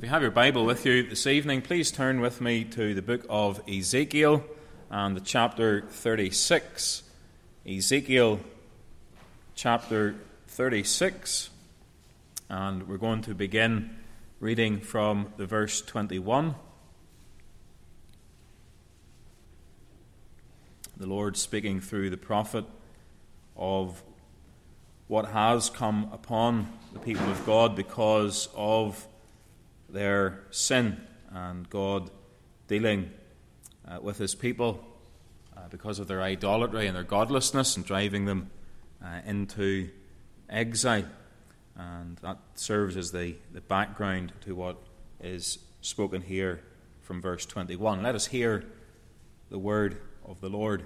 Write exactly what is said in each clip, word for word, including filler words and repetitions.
you have your Bible with you this evening, please turn with me to the book of Ezekiel and the chapter thirty-six. Ezekiel chapter thirty-six, and we're going to begin reading from the verse twenty-one. The Lord speaking through the prophet of what has come upon the people of God because of their sin, and God dealing uh, with his people uh, because of their idolatry and their godlessness and driving them uh, into exile. And that serves as the, the background to what is spoken here from verse twenty-one. Let us hear the word of the Lord.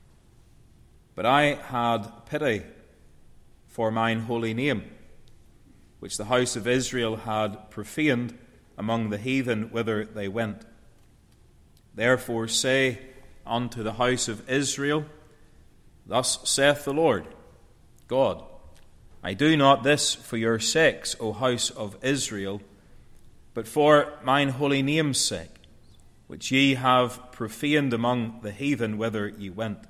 But I had pity for mine holy name, which the house of Israel had profaned among the heathen whither they went. Therefore say unto the house of Israel, Thus saith the Lord God, I do not this for your sakes, O house of Israel, but for mine holy name's sake, which ye have profaned among the heathen whither ye went.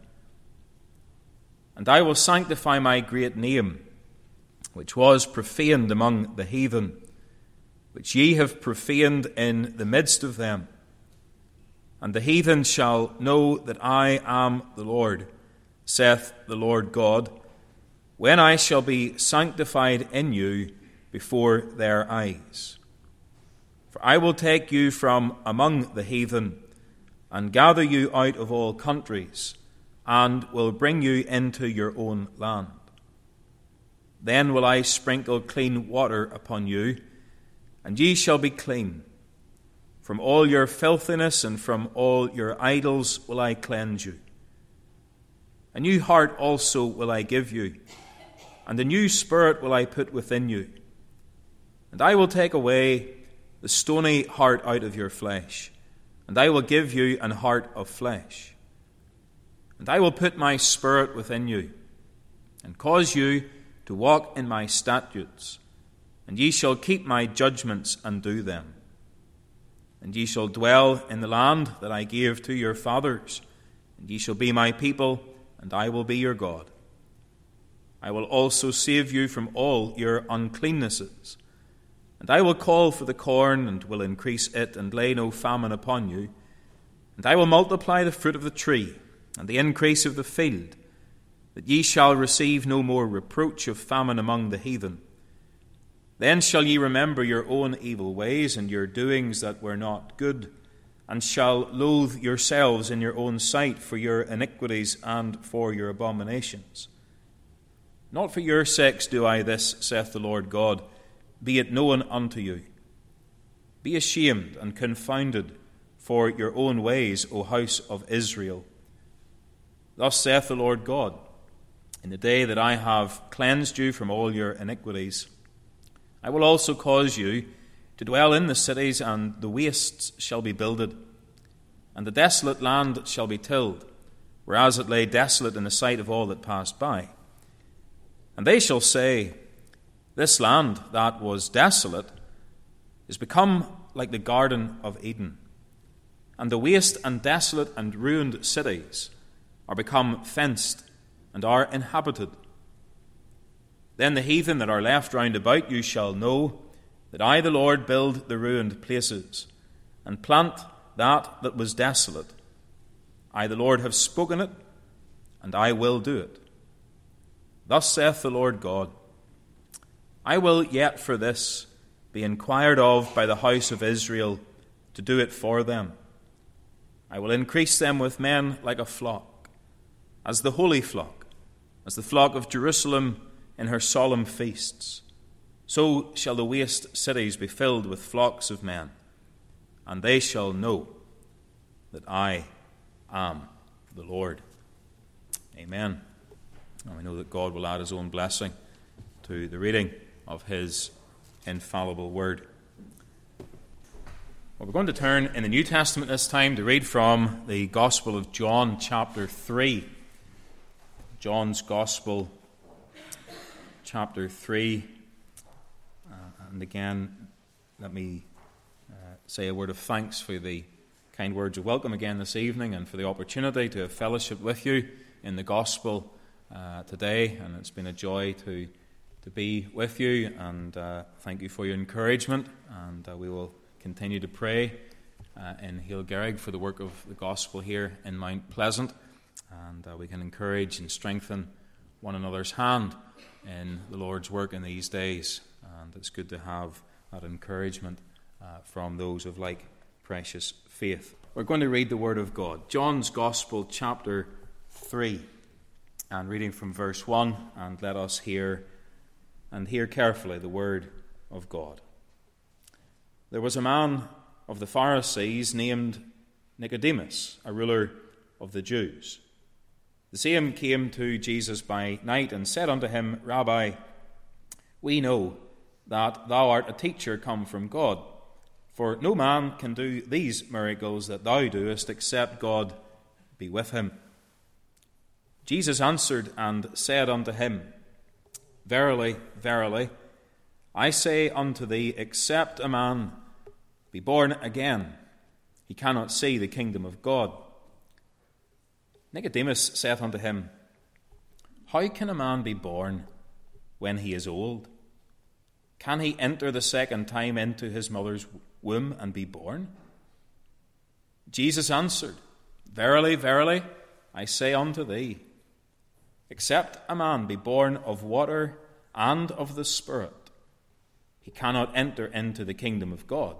And I will sanctify my great name, which was profaned among the heathen, which ye have profaned in the midst of them. And the heathen shall know that I am the Lord, saith the Lord God, when I shall be sanctified in you before their eyes. For I will take you from among the heathen, and gather you out of all countries, and will bring you into your own land. Then will I sprinkle clean water upon you, and ye shall be clean. From all your filthiness and from all your idols will I cleanse you. A new heart also will I give you, and a new spirit will I put within you. And I will take away the stony heart out of your flesh, and I will give you an heart of flesh. And I will put my spirit within you, and cause you to walk in my statutes, and ye shall keep my judgments and do them. And ye shall dwell in the land that I gave to your fathers, and ye shall be my people, and I will be your God. I will also save you from all your uncleannesses, and I will call for the corn, and will increase it, and lay no famine upon you. And I will multiply the fruit of the tree, and the increase of the field, that ye shall receive no more reproach of famine among the heathen. Then shall ye remember your own evil ways and your doings that were not good, and shall loathe yourselves in your own sight for your iniquities and for your abominations. Not for your sakes do I this, saith the Lord God, be it known unto you. Be ashamed and confounded for your own ways, O house of Israel. Thus saith the Lord God, in the day that I have cleansed you from all your iniquities, I will also cause you to dwell in the cities, and the wastes shall be builded, and the desolate land shall be tilled, whereas it lay desolate in the sight of all that passed by. And they shall say, This land that was desolate is become like the Garden of Eden, and the waste and desolate and ruined cities are become fenced and are inhabited. Then the heathen that are left round about you shall know that I, the Lord, build the ruined places, and plant that that was desolate. I, the Lord, have spoken it, and I will do it. Thus saith the Lord God, I will yet for this be inquired of by the house of Israel, to do it for them. I will increase them with men like a flock, as the holy flock, as the flock of Jerusalem in her solemn feasts. So shall the waste cities be filled with flocks of men, and they shall know that I am the Lord. Amen. And we know that God will add his own blessing to the reading of his infallible word. Well, we're going to turn in the New Testament this time to read from the Gospel of John, chapter three. John's Gospel, chapter three. Uh, and again, let me uh, say a word of thanks for the kind words of welcome again this evening and for the opportunity to have fellowship with you in the gospel uh, today. And it's been a joy to to be with you, and uh, thank you for your encouragement. And uh, we will continue to pray uh, in Hailgerrig for the work of the gospel here in Mount Pleasant, and uh, we can encourage and strengthen one another's hand in the Lord's work in these days. And it's good to have that encouragement uh, from those of like precious faith. We're going to read the Word of God. John's Gospel, chapter three, and reading from verse one, and let us hear and hear carefully the Word of God. There was a man of the Pharisees named Nicodemus, a ruler of the Jews. The same came to Jesus by night and said unto him, Rabbi, we know that thou art a teacher come from God, for no man can do these miracles that thou doest except God be with him. Jesus answered and said unto him, Verily, verily, I say unto thee, except a man be born again, he cannot see the kingdom of God. Nicodemus saith unto him, How can a man be born when he is old? Can he enter the second time into his mother's womb and be born? Jesus answered, Verily, verily, I say unto thee, except a man be born of water and of the Spirit, he cannot enter into the kingdom of God.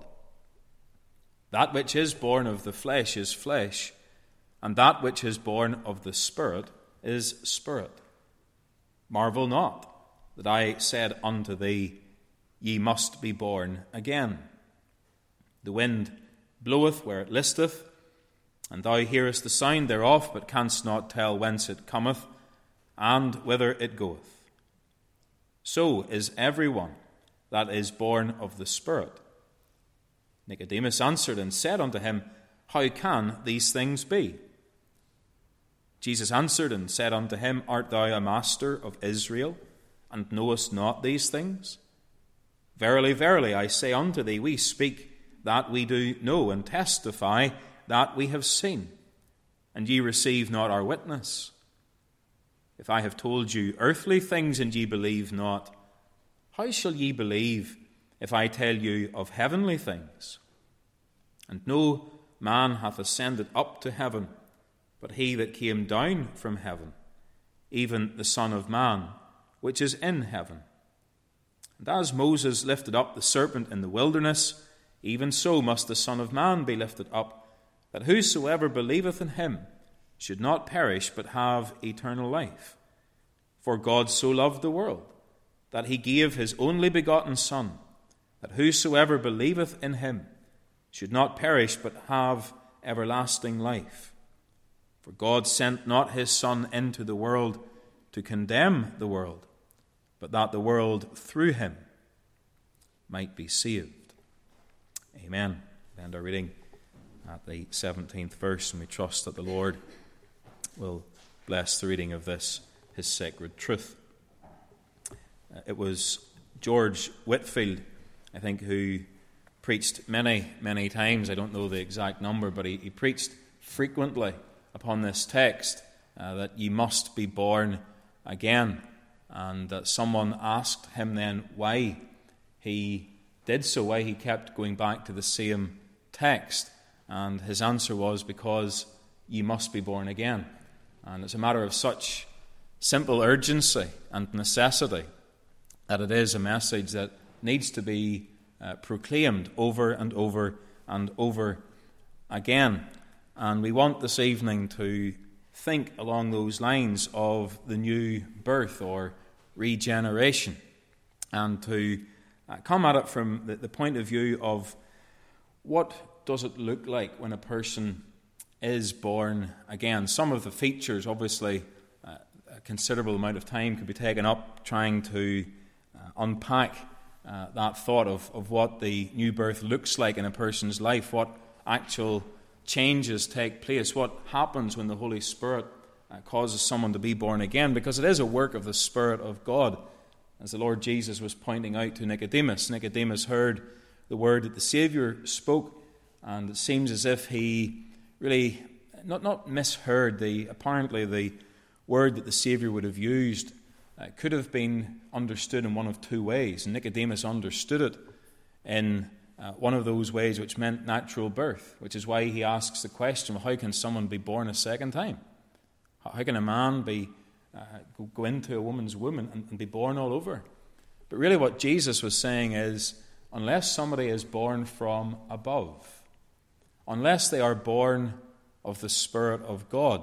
That which is born of the flesh is flesh, and that which is born of the Spirit is spirit. Marvel not that I said unto thee, Ye must be born again. The wind bloweth where it listeth, and thou hearest the sound thereof, but canst not tell whence it cometh, and whither it goeth. So is every one that is born of the Spirit. Nicodemus answered and said unto him, How can these things be? Jesus answered and said unto him, Art thou a master of Israel, and knowest not these things? Verily, verily, I say unto thee, we speak that we do know, and testify that we have seen, and ye receive not our witness. If I have told you earthly things, and ye believe not, how shall ye believe if I tell you of heavenly things? And no man hath ascended up to heaven, but he that came down from heaven, even the Son of Man, which is in heaven. And as Moses lifted up the serpent in the wilderness, even so must the Son of Man be lifted up, that whosoever believeth in him should not perish, but have eternal life. For God so loved the world, that he gave his only begotten Son, that whosoever believeth in him should not perish, but have everlasting life. For God sent not his Son into the world to condemn the world, but that the world through him might be saved. Amen. We end our reading at the seventeenth verse, and we trust that the Lord will bless the reading of this, his sacred truth. Uh, it was George Whitefield, I think, who preached many, many times. I don't know the exact number, but he, he preached frequently upon this text, uh, that ye must be born again. And that someone asked him then why he did so, why he kept going back to the same text. And his answer was, because ye must be born again. And it's a matter of such simple urgency and necessity that it is a message that needs to be uh, proclaimed over and over and over again. And we want this evening to think along those lines of the new birth or regeneration, and to uh, come at it from the, the point of view of what does it look like when a person is born again. Some of the features, obviously, uh, a considerable amount of time could be taken up trying to uh, unpack uh, that thought of, of what the new birth looks like in a person's life, what actual changes take place, what happens when the Holy Spirit uh, causes someone to be born again, because it is a work of the Spirit of God. As the Lord Jesus was pointing out to Nicodemus, Nicodemus heard the word that the Saviour spoke, and it seems as if he really not, not misheard the apparently the word that the Saviour would have used. Uh, could have been understood in one of two ways. And Nicodemus understood it in uh, one of those ways which meant natural birth, which is why he asks the question, well, how can someone be born a second time? How, how can a man be uh, go, go into a woman's womb and, and be born all over? But really what Jesus was saying is, unless somebody is born from above, unless they are born of the Spirit of God,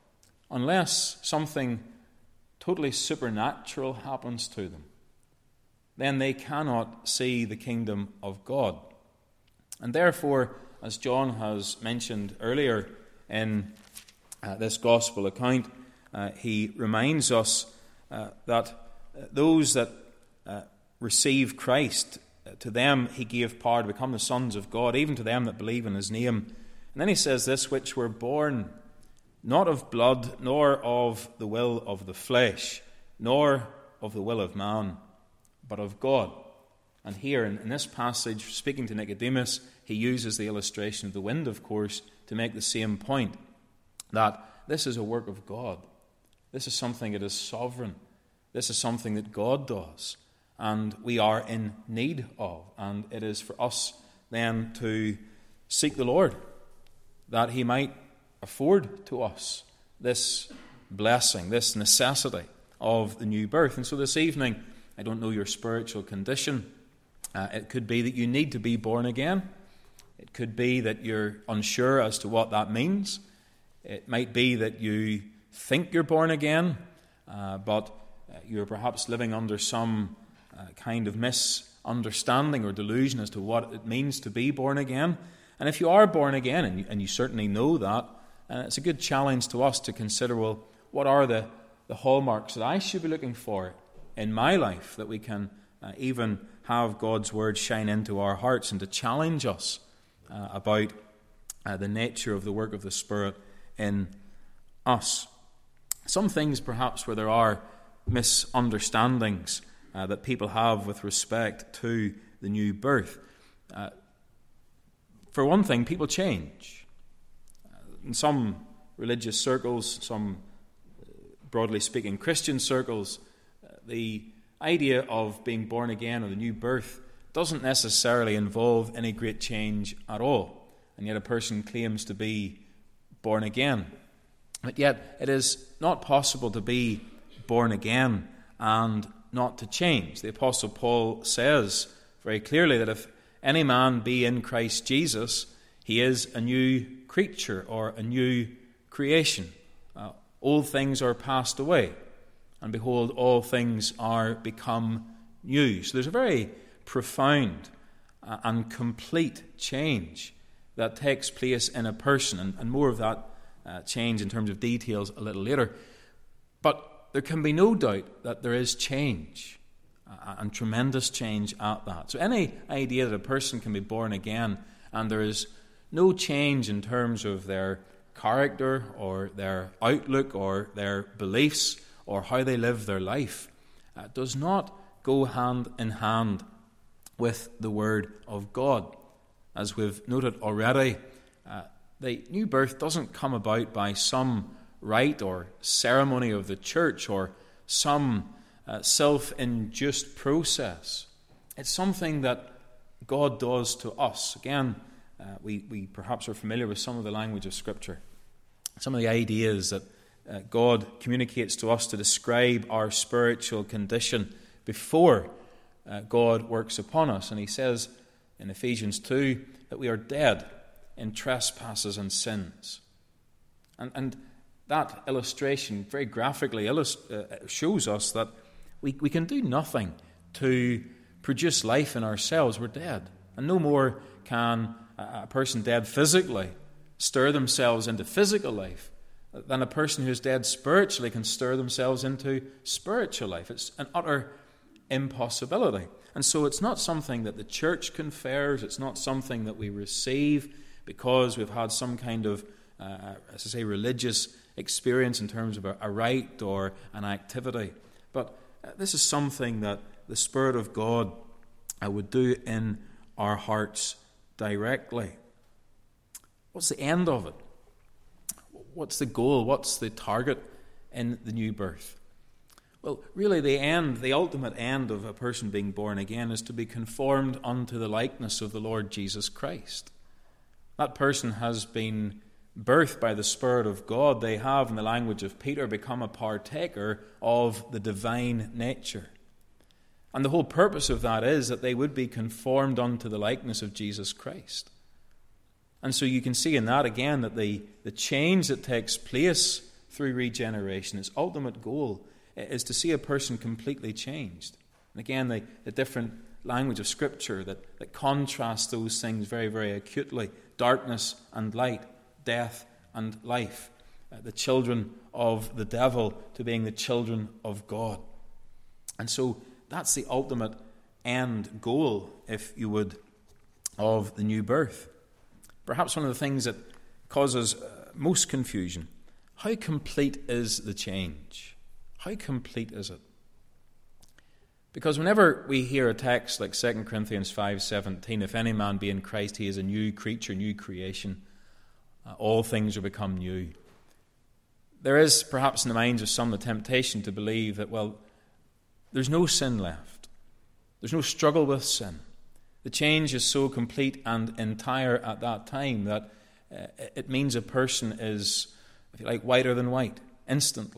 unless something totally supernatural happens to them, then they cannot see the kingdom of God. And therefore, as John has mentioned earlier in uh, this gospel account, uh, he reminds us uh, that those that uh, receive Christ, uh, to them he gave power to become the sons of God, even to them that believe in his name. And then he says this, which were born not of blood, nor of the will of the flesh, nor of the will of man, but of God. And here in, in this passage, speaking to Nicodemus, he uses the illustration of the wind, of course, to make the same point, that this is a work of God. This is something that is sovereign. This is something that God does, and we are in need of. And it is for us then to seek the Lord, that he might afford to us this blessing, this necessity of the new birth. And so this evening, I don't know your spiritual condition. Uh, it could be that you need to be born again. It could be that you're unsure as to what that means. It might be that you think you're born again, uh, but uh, you're perhaps living under some uh, kind of misunderstanding or delusion as to what it means to be born again. And if you are born again, and you, and you certainly know that, uh, it's a good challenge to us to consider, well, what are the, the hallmarks that I should be looking for in my life, that we can uh, even have God's word shine into our hearts and to challenge us uh, about uh, the nature of the work of the Spirit in us. Some things perhaps where there are misunderstandings uh, that people have with respect to the new birth. Uh, for one thing, people change. In some religious circles, some broadly speaking Christian circles, the idea of being born again or the new birth doesn't necessarily involve any great change at all. And yet a person claims to be born again. But yet it is not possible to be born again and not to change. The Apostle Paul says very clearly that if any man be in Christ Jesus, he is a new creature or a new creation. Uh, old things are passed away, and behold, all things are become new. So there's a very profound uh, and complete change that takes place in a person, and, and more of that uh, change in terms of details a little later. But there can be no doubt that there is change, uh, and tremendous change at that. So any idea that a person can be born again and there is no change in terms of their character or their outlook or their beliefs or how they live their life uh, does not go hand in hand with the Word of God. As we've noted already, uh, the new birth doesn't come about by some rite or ceremony of the church or some uh, self-induced process. It's something that God does to us. Again, uh, we, we perhaps are familiar with some of the language of Scripture, some of the ideas that uh, God communicates to us to describe our spiritual condition before uh, God works upon us. And he says in Ephesians two that we are dead in trespasses and sins. And, and that illustration very graphically illust- uh, shows us that we, we can do nothing to produce life in ourselves. We're dead. And no more can a, a person dead physically stir themselves into physical life than a person who's dead spiritually can stir themselves into spiritual life. It's an utter impossibility. And so it's not something that the church confers. It's not something that we receive because we've had some kind of, uh, as I say, religious experience in terms of a, a rite or an activity. But uh, this is something that the Spirit of God uh, would do in our hearts directly. What's the end of it? What's the goal? What's the target in the new birth? Well, really the end, the ultimate end of a person being born again is to be conformed unto the likeness of the Lord Jesus Christ. That person has been birthed by the Spirit of God. They have, in the language of Peter, become a partaker of the divine nature. And the whole purpose of that is that they would be conformed unto the likeness of Jesus Christ. And so you can see in that again that the, the change that takes place through regeneration, its ultimate goal is to see a person completely changed. And again, the, the different language of Scripture that, that contrasts those things very, very acutely. Darkness and light, death and life. Uh, the children of the devil to being the children of God. And so that's the ultimate end goal, if you would, of the new birth. Perhaps one of the things that causes uh, most confusion. How complete is the change? How complete is it? Because whenever we hear a text like Second Corinthians five seventeen, if any man be in Christ, he is a new creature, new creation. Uh, all things are become new. There is perhaps in the minds of some the temptation to believe that, well, there's no sin left. There's no struggle with sin. The change is so complete and entire at that time that uh, it means a person is, if you like, whiter than white, instantly.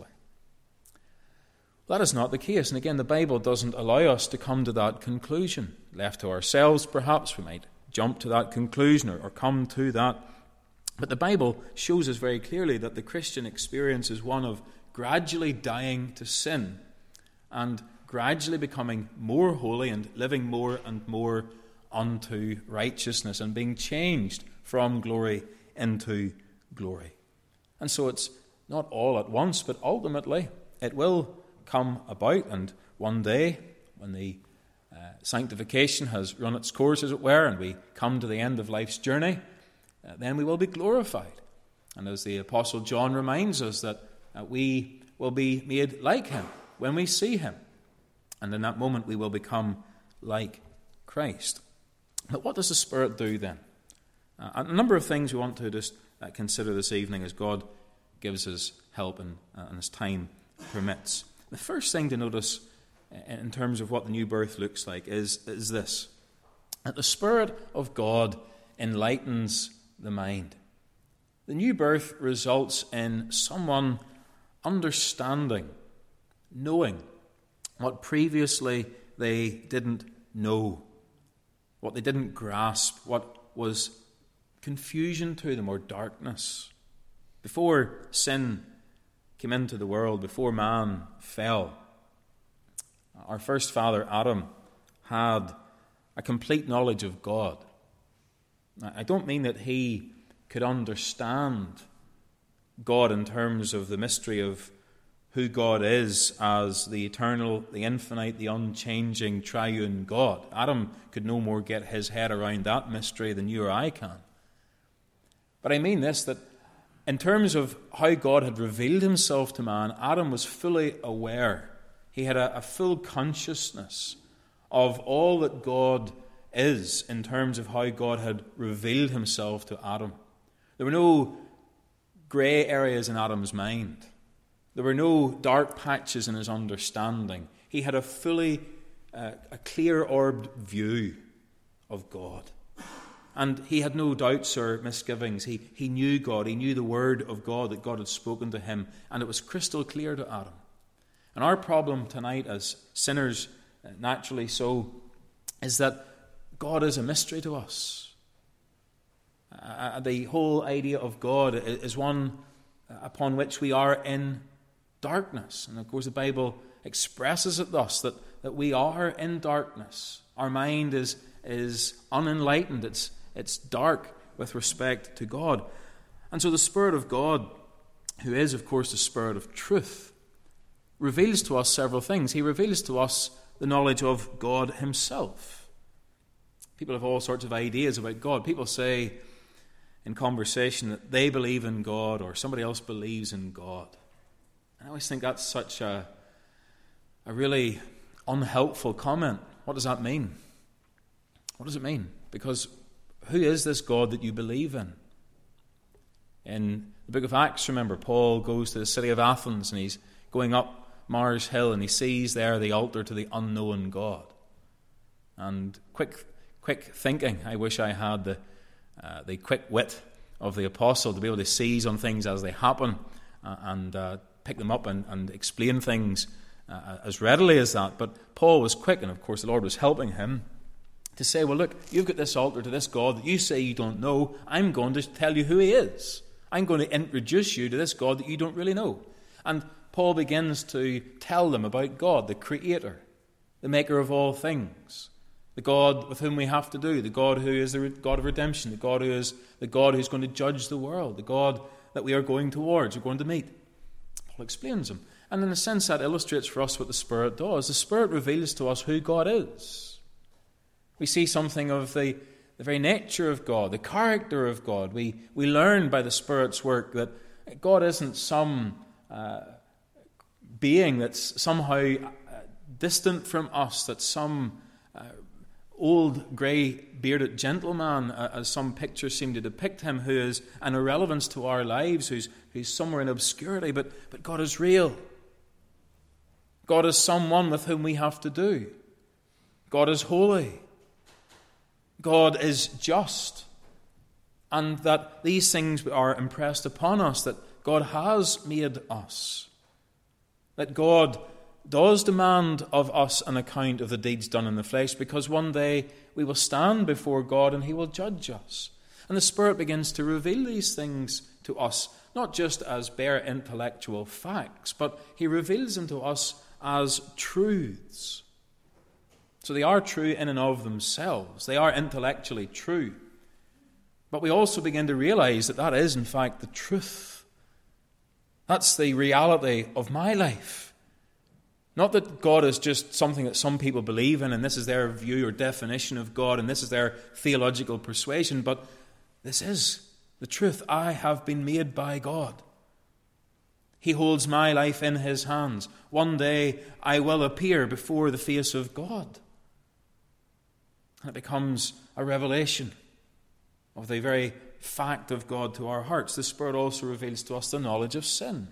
That is not the case. And again, the Bible doesn't allow us to come to that conclusion. Left to ourselves, perhaps, we might jump to that conclusion or, or come to that. But the Bible shows us very clearly that the Christian experience is one of gradually dying to sin and gradually becoming more holy and living more and more unto righteousness and being changed from glory into glory. And so it's not all at once, but ultimately it will come about, and one day when the uh, sanctification has run its course, as it were, and we come to the end of life's journey, uh, then we will be glorified. And as the Apostle John reminds us, that uh, we will be made like him when we see him. And in that moment we will become like Christ. But what does the Spirit do then? Uh, a number of things we want to just uh, consider this evening as God gives us help and, uh, and as time permits. The first thing to notice in terms of what the new birth looks like is, is this, that the Spirit of God enlightens the mind. The new birth results in someone understanding, knowing what previously they didn't know, what they didn't grasp, what was confusion to them or darkness. Before sin came into the world, before man fell, our first father Adam had a complete knowledge of God. I don't mean that he could understand God in terms of the mystery of who God is as the eternal, the infinite, the unchanging, triune God. Adam could no more get his head around that mystery than you or I can. But I mean this, that in terms of how God had revealed himself to man, Adam was fully aware. He had a, a full consciousness of all that God is in terms of how God had revealed himself to Adam. There were no grey areas in Adam's mind. There were no dark patches in his understanding. He had a fully, uh, a clear-orbed view of God. And he had no doubts or misgivings. He, he knew God. He knew the word of God that God had spoken to him. And it was crystal clear to Adam. And our problem tonight as sinners, naturally so, is that God is a mystery to us. Uh, the whole idea of God is one upon which we are in darkness. And of course the Bible expresses it thus, that, that we are in darkness. Our mind is, is unenlightened. It's, it's dark with respect to God. And so the Spirit of God, who is of course the Spirit of truth, reveals to us several things. He reveals to us the knowledge of God himself. People have all sorts of ideas about God. People say in conversation that they believe in God or somebody else believes in God. I always think that's such a, a really unhelpful comment. What does that mean? What does it mean? Because who is this God that you believe in? In the book of Acts, remember, Paul goes to the city of Athens and he's going up Mars Hill and he sees there the altar to the unknown God. And quick quick thinking, I wish I had the, uh, the quick wit of the apostle to be able to seize on things as they happen uh, and uh, pick them up and, and explain things uh, as readily as that. But Paul was quick, and of course the Lord was helping him to say, well, look, you've got this altar to this God that you say you don't know. I'm going to tell you who he is. I'm going to introduce you to this God that you don't really know. And Paul begins to tell them about God, the Creator, the maker of all things, the God with whom we have to do, the God who is the God of redemption, the God who is the God who's going to judge the world, the God that we are going towards, we're going to meet. Paul explains him. And in a sense that illustrates for us what the Spirit does. The Spirit reveals to us who God is. We see something of the, the very nature of God, the character of God. We, we learn by the Spirit's work that God isn't some uh, being that's somehow uh, distant from us, that's some uh, old grey bearded gentleman, uh, as some pictures seem to depict him, who is an irrelevance to our lives, who's, who's somewhere in obscurity, but, but God is real. God is someone with whom we have to do. God is holy. God is just. And that these things are impressed upon us, that God has made us. That God does demand of us an account of the deeds done in the flesh, because one day we will stand before God and he will judge us. And the Spirit begins to reveal these things to us, not just as bare intellectual facts, but he reveals them to us as truths. So they are true in and of themselves. They are intellectually true. But we also begin to realize that that is, in fact, the truth. That's the reality of my life. Not that God is just something that some people believe in, and this is their view or definition of God, and this is their theological persuasion, but this is the truth. I have been made by God. He holds my life in his hands. One day I will appear before the face of God. And it becomes a revelation of the very fact of God to our hearts. The Spirit also reveals to us the knowledge of sin.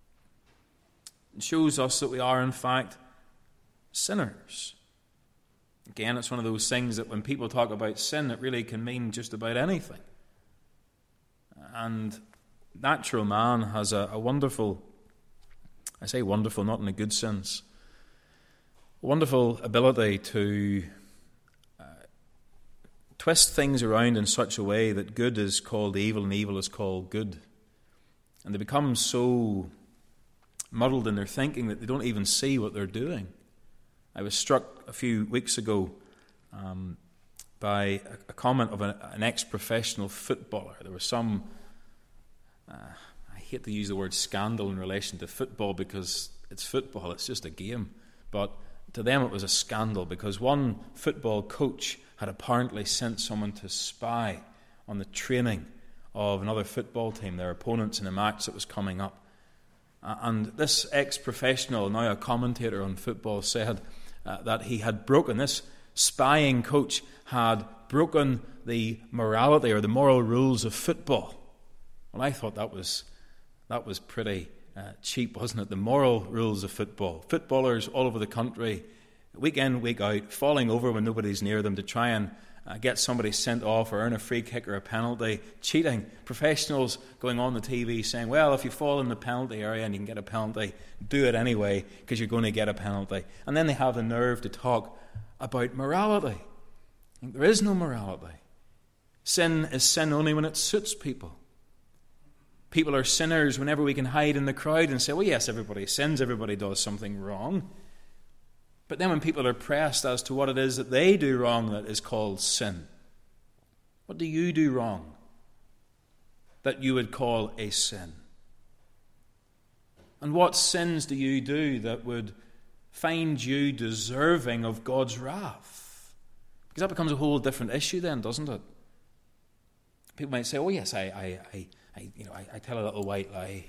It shows us that we are, in fact, sinners. Again, it's one of those things that when people talk about sin, it really can mean just about anything. And natural man has a, a wonderful, I say wonderful, not in a good sense, a wonderful ability to uh, twist things around in such a way that good is called evil and evil is called good. And they become so muddled in their thinking that they don't even see what they're doing. I was struck a few weeks ago um, by a, a comment of a, an ex-professional footballer. There was some, uh, I hate to use the word scandal in relation to football because it's football, it's just a game. But to them it was a scandal because one football coach had apparently sent someone to spy on the training of another football team, their opponents in a match that was coming up. And this ex-professional, now a commentator on football, said uh, that he had broken, this spying coach had broken the morality or the moral rules of football. Well, I thought that was that was pretty uh, cheap, wasn't it? The moral rules of football. Footballers all over the country, week in, week out, falling over when nobody's near them to try and Uh, get somebody sent off or earn a free kick or a penalty, cheating. Professionals going on the T V saying, well, if you fall in the penalty area and you can get a penalty, do it anyway because you're going to get a penalty. And then they have the nerve to talk about morality. There is no morality. Sin is sin only when it suits people. People are sinners whenever we can hide in the crowd and say, well, yes, everybody sins, everybody does something wrong. But then when people are pressed as to what it is that they do wrong that is called sin, what do you do wrong that you would call a sin? And what sins do you do that would find you deserving of God's wrath? Because that becomes a whole different issue then, doesn't it? People might say, oh yes, I, I, I, I you know, I, I tell a little white lie.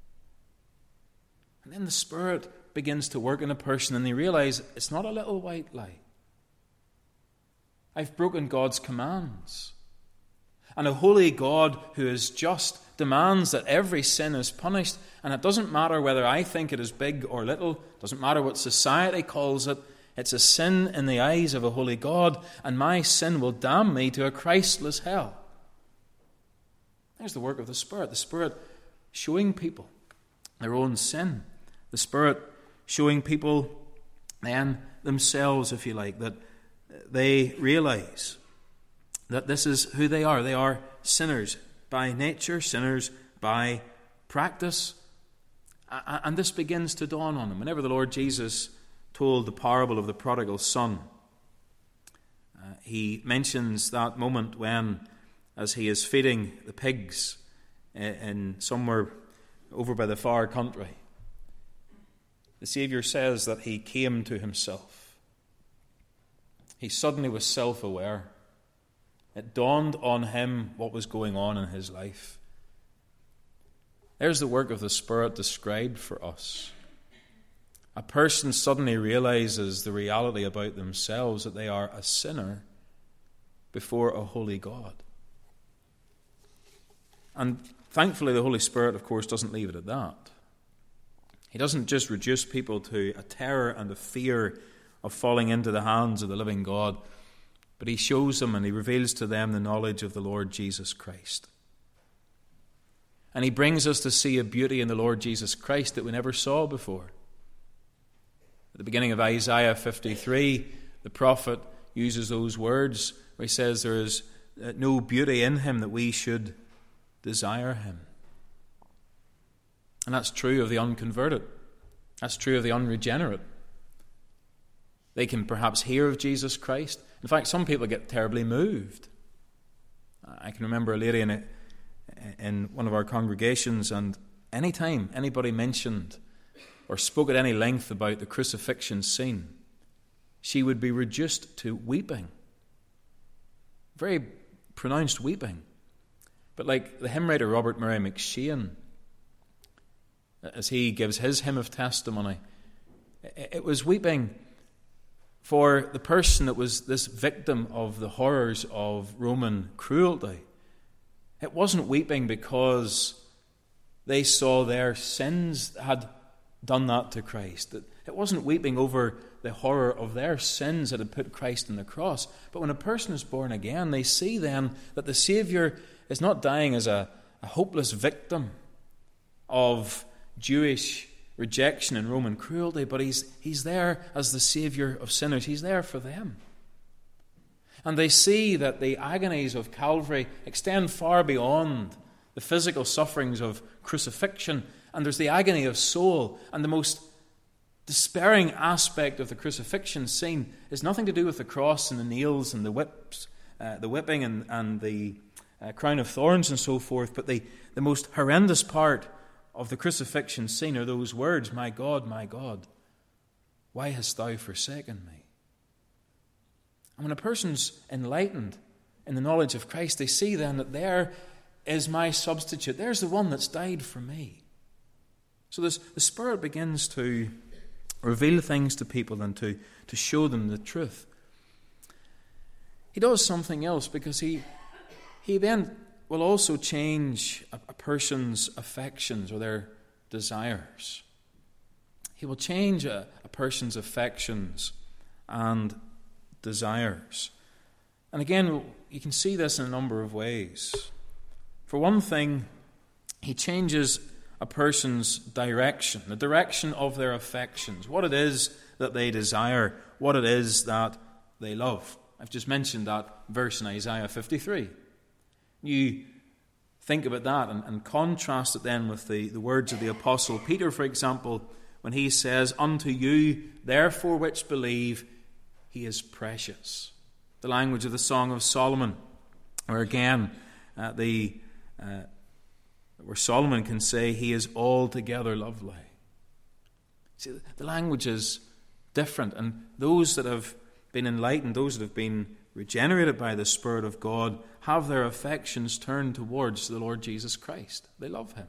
And then the Spirit begins to work in a person and they realize it's not a little white lie. I've broken God's commands. And a holy God who is just demands that every sin is punished, and it doesn't matter whether I think it is big or little, it doesn't matter what society calls it, it's a sin in the eyes of a holy God, and my sin will damn me to a Christless hell. There's the work of the Spirit. The Spirit showing people their own sin. The Spirit showing people then themselves, if you like, that they realize that this is who they are. They are sinners by nature, sinners by practice. And this begins to dawn on them. Whenever the Lord Jesus told the parable of the prodigal son, uh, he mentions that moment when, as he is feeding the pigs in, in somewhere over by the far country, the Saviour says that he came to himself. He suddenly was self-aware. It dawned on him what was going on in his life. There's the work of the Spirit described for us. A person suddenly realizes the reality about themselves, that they are a sinner before a holy God. And thankfully the Holy Spirit, of course, doesn't leave it at that. He doesn't just reduce people to a terror and a fear of falling into the hands of the living God, but he shows them and he reveals to them the knowledge of the Lord Jesus Christ. And he brings us to see a beauty in the Lord Jesus Christ that we never saw before. At the beginning of Isaiah fifty-three, the prophet uses those words where he says there is no beauty in him that we should desire him. And that's true of the unconverted. That's true of the unregenerate. They can perhaps hear of Jesus Christ. In fact, some people get terribly moved. I can remember a lady in, a, in one of our congregations, and any time anybody mentioned or spoke at any length about the crucifixion scene, she would be reduced to weeping. Very pronounced weeping. But like the hymn writer Robert Murray McShane, as he gives his hymn of testimony, it was weeping for the person that was this victim of the horrors of Roman cruelty. It wasn't weeping because they saw their sins had done that to Christ. It wasn't weeping over the horror of their sins that had put Christ on the cross. But when a person is born again, they see then that the Saviour is not dying as a, a hopeless victim of Jewish rejection and Roman cruelty, but he's, he's there as the Saviour of sinners. He's there for them. And they see that the agonies of Calvary extend far beyond the physical sufferings of crucifixion, and there's the agony of soul. And the most despairing aspect of the crucifixion scene is nothing to do with the cross and the nails and the whips, uh, the whipping and, and the uh, crown of thorns and so forth, but the, the most horrendous part of the crucifixion scene are those words, "My God, my God, why hast thou forsaken me?" And when a person's enlightened in the knowledge of Christ, they see then that there is my substitute. There's the one that's died for me. So this, the Spirit begins to reveal things to people and to, to show them the truth. He does something else, because he, he then will also change a, a person's affections or their desires. He will change a, a person's affections and desires. And again, you can see this in a number of ways. For one thing, he changes a person's direction, the direction of their affections, what it is that they desire, what it is that they love. I've just mentioned that verse in Isaiah fifty-three. You think about that and, and contrast it then with the, the words of the Apostle Peter, for example, when he says, "Unto you, therefore, which believe, he is precious." The language of the Song of Solomon, where again, uh, the uh, where Solomon can say, "He is altogether lovely." See, the language is different, and those that have been enlightened, those that have been regenerated by the Spirit of God, have their affections turned towards the Lord Jesus Christ. They love him.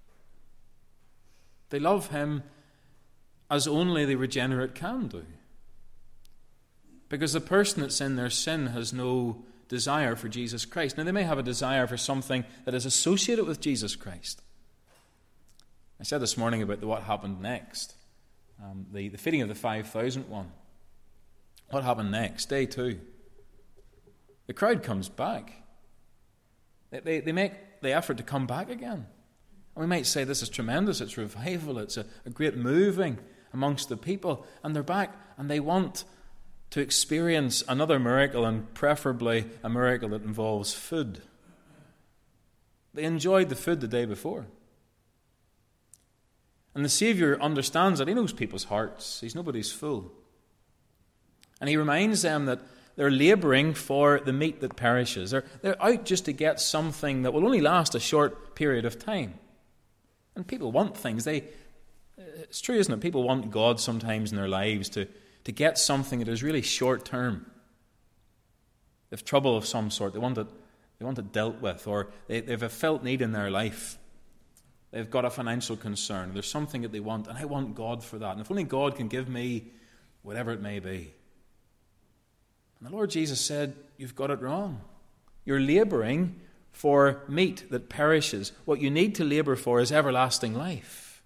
They love him as only the regenerate can do. Because the person that's in their sin has no desire for Jesus Christ. Now, they may have a desire for something that is associated with Jesus Christ. I said this morning about the what happened next. Um, the, the feeding of the five thousand one. What happened next? Day two. The crowd comes back. They, they, they make the effort to come back again. And we might say this is tremendous. It's revival. It's a, a great moving amongst the people. And they're back and they want to experience another miracle, and preferably a miracle that involves food. They enjoyed the food the day before. And the Saviour understands that. He knows people's hearts. He's nobody's fool. And he reminds them that they're labouring for the meat that perishes. They're, they're out just to get something that will only last a short period of time. And people want things. They, it's true, isn't it? People want God sometimes in their lives to, to get something that is really short term. They have trouble of some sort. They want it, they want it dealt with, or they, they have a felt need in their life. They've got a financial concern. There's something that they want, and I want God for that. And if only God can give me whatever it may be. And the Lord Jesus said, you've got it wrong. You're labouring for meat that perishes. What you need to labour for is everlasting life.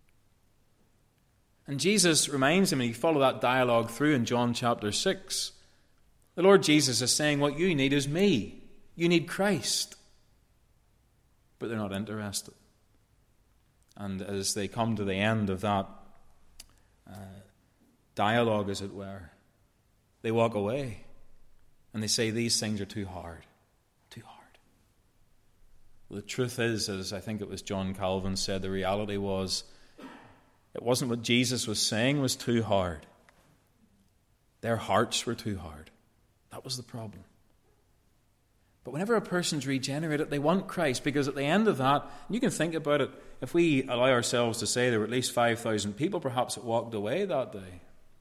And Jesus reminds him, and you follow that dialogue through in John chapter six. The Lord Jesus is saying, what you need is me. You need Christ. But they're not interested. And as they come to the end of that uh, dialogue, as it were, they walk away and they say, these things are too hard. Too hard. Well, the truth is, as I think it was John Calvin said, the reality was, it wasn't what Jesus was saying was too hard. Their hearts were too hard. That was the problem. But whenever a person's regenerated, they want Christ, because at the end of that, you can think about it, if we allow ourselves to say there were at least five thousand people perhaps that walked away that day.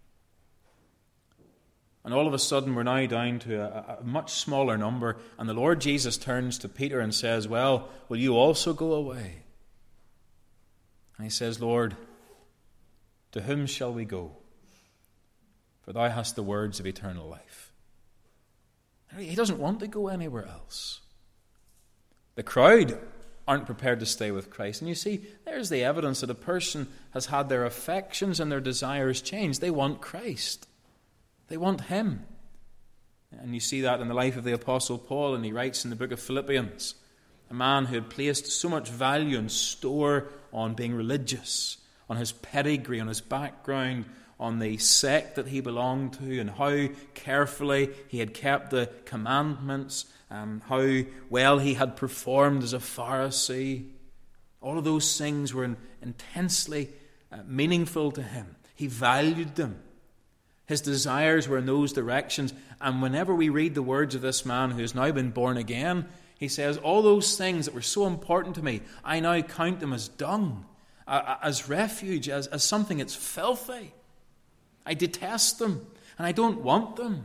And all of a sudden we're now down to a, a much smaller number, and the Lord Jesus turns to Peter and says, well, will you also go away? And he says, Lord, to whom shall we go? For thou hast the words of eternal life. He doesn't want to go anywhere else. The crowd aren't prepared to stay with Christ. And you see, there's the evidence that a person has had their affections and their desires changed. They want Christ. They want Him. And you see that in the life of the Apostle Paul, and he writes in the book of Philippians, a man who had placed so much value and store on being religious, on his pedigree, on his background, on the sect that he belonged to, and how carefully he had kept the commandments, um, how well he had performed as a Pharisee. All of those things were in, intensely uh, meaningful to him. He valued them. His desires were in those directions. And whenever we read the words of this man who has now been born again, he says, all those things that were so important to me, I now count them as dung, uh, as refuge, as, as something that's filthy. I detest them, and I don't want them.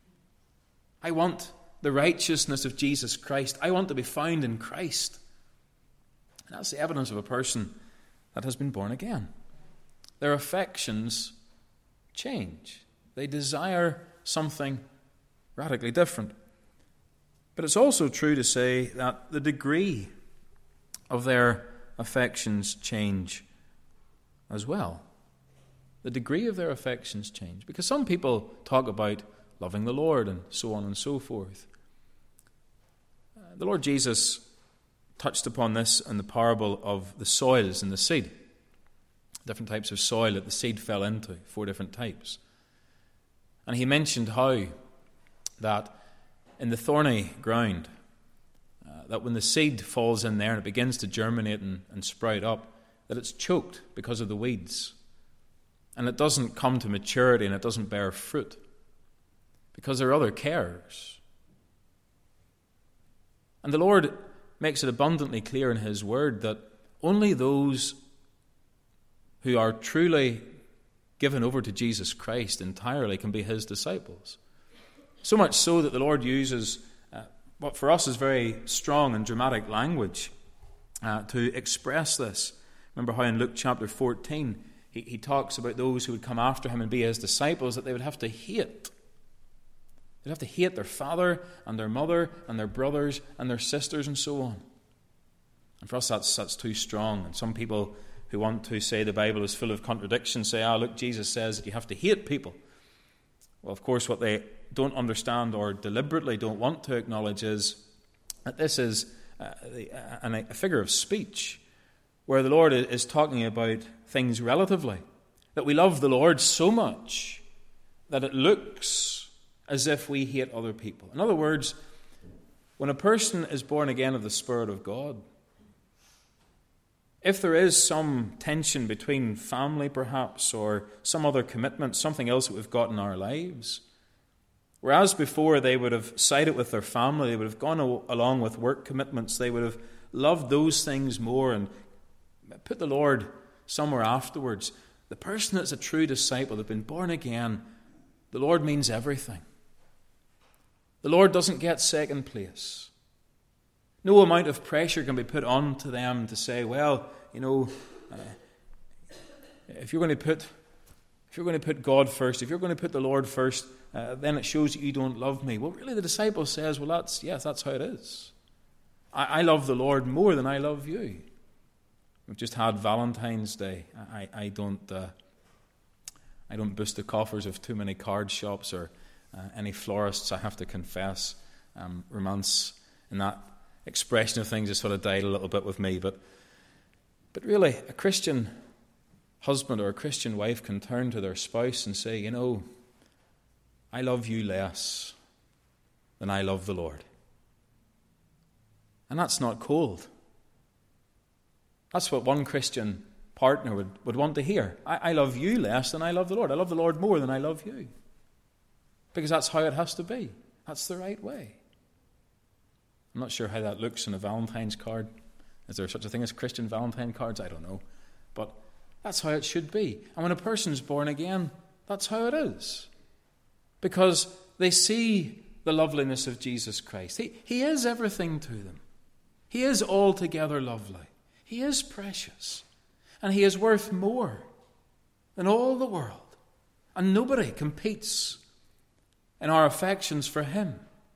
I want the righteousness of Jesus Christ. I want to be found in Christ. And that's the evidence of a person that has been born again. Their affections change. They desire something radically different. But it's also true to say that the degree of their affections change as well. The degree of their affections change. Because some people talk about loving the Lord and so on and so forth. Uh, the Lord Jesus touched upon this in the parable of the soils and the seed. Different types of soil that the seed fell into, four different types. And he mentioned how that in the thorny ground, uh, that when the seed falls in there and it begins to germinate and, and sprout up, that it's choked because of the weeds. And it doesn't come to maturity and it doesn't bear fruit because there are other cares. And the Lord makes it abundantly clear in His Word that only those who are truly given over to Jesus Christ entirely can be His disciples. So much so that the Lord uses uh, what for us is very strong and dramatic language uh, to express this. Remember how in Luke chapter fourteen, He, he talks about those who would come after Him and be His disciples, that they would have to hate They'd have to hate their father and their mother and their brothers and their sisters and so on. And for us, that's, that's too strong. And some people who want to say the Bible is full of contradictions say, ah, look, Jesus says that you have to hate people. Well, of course, what they don't understand or deliberately don't want to acknowledge is that this is a, a, a figure of speech where the Lord is talking about things relatively. That we love the Lord so much that it looks as if we hate other people. In other words, when a person is born again of the Spirit of God, if there is some tension between family perhaps or some other commitment, something else that we've got in our lives, whereas before they would have sided with their family, they would have gone along with work commitments, they would have loved those things more and put the Lord somewhere afterwards. The person that's a true disciple, they've been born again, the Lord means everything. The Lord doesn't get second place. No amount of pressure can be put on to them to say, well, you know, uh, if you're going to put if you're going to put God first, if you're going to put the Lord first, uh, then it shows that you don't love me. Well, really, the disciple says, well, that's yes, that's how it is. I, I love the Lord more than I love you. We've just had Valentine's Day. I, I don't uh, I don't boost the coffers of too many card shops or uh, any florists. I have to confess, um, romance in that expression of things has sort of died a little bit with me. But but really, a Christian husband or a Christian wife can turn to their spouse and say, you know, I love you less than I love the Lord. And that's not cold. That's what one Christian partner would, would want to hear. I, I love you less than I love the Lord. I love the Lord more than I love you. Because that's how it has to be. That's the right way. I'm not sure how that looks in a Valentine's card. Is there such a thing as Christian Valentine cards? I don't know. But that's how it should be. And when a person's born again, that's how it is. Because they see the loveliness of Jesus Christ. He, he is everything to them. He is altogether lovely. He is precious. And he is worth more than all the world. And nobody competes in our affections for him,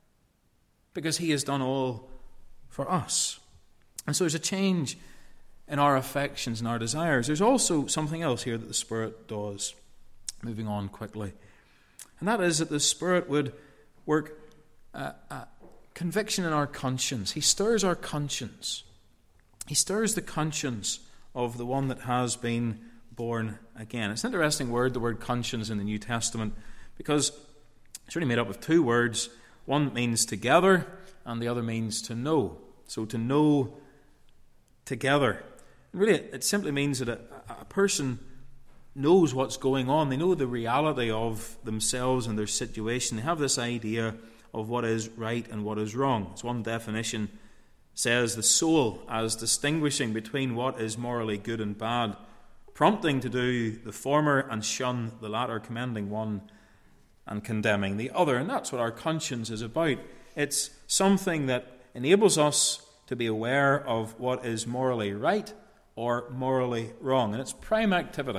because he has done all for us. And so there's a change in our affections and our desires. There's also something else here that the Spirit does. Moving on quickly. And that is that the Spirit would work a, a conviction in our conscience. He stirs our conscience. He stirs the conscience of the one that has been born again. It's an interesting word, the word conscience in the New Testament, because it's really made up of two words. One means together, and the other means to know. So to know together. And really, it simply means that a, a person knows what's going on. They know the reality of themselves and their situation. They have this idea of what is right and what is wrong. As one definition says, the soul as distinguishing between what is morally good and bad, prompting to do the former and shun the latter, commending one and condemning the other. And that's what our conscience is about. It's something that enables us to be aware of what is morally right or morally wrong. And its prime activity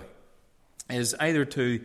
is either to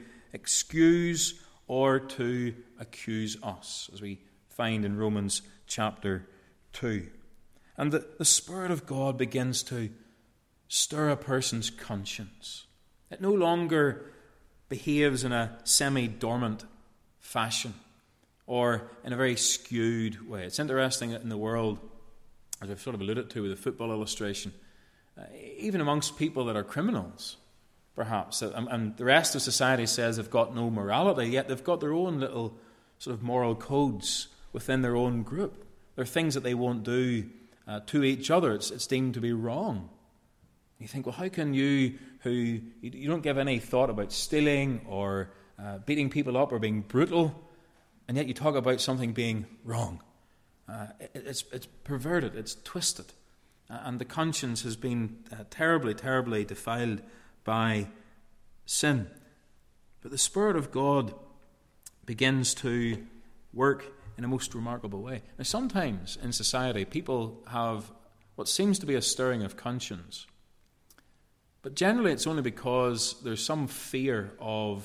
excuse or to accuse us, as we find in Romans chapter two. And the, the Spirit of God begins to stir a person's conscience. It no longer behaves in a semi-dormant fashion or in a very skewed way. It's interesting that in the world, as I've sort of alluded to with the football illustration, uh, even amongst people that are criminals, perhaps, and, and the rest of society says they've got no morality, yet they've got their own little sort of moral codes within their own group. There are things that they won't do uh, to each other. It's, it's deemed to be wrong. You think, well, how can you, who you, you don't give any thought about stealing or uh, beating people up or being brutal, and yet you talk about something being wrong. Uh, it, it's, it's perverted, it's twisted, uh, and the conscience has been uh, terribly, terribly defiled by sin. But the Spirit of God begins to work in a most remarkable way. Now, sometimes in society, people have what seems to be a stirring of conscience. But generally, it's only because there's some fear of the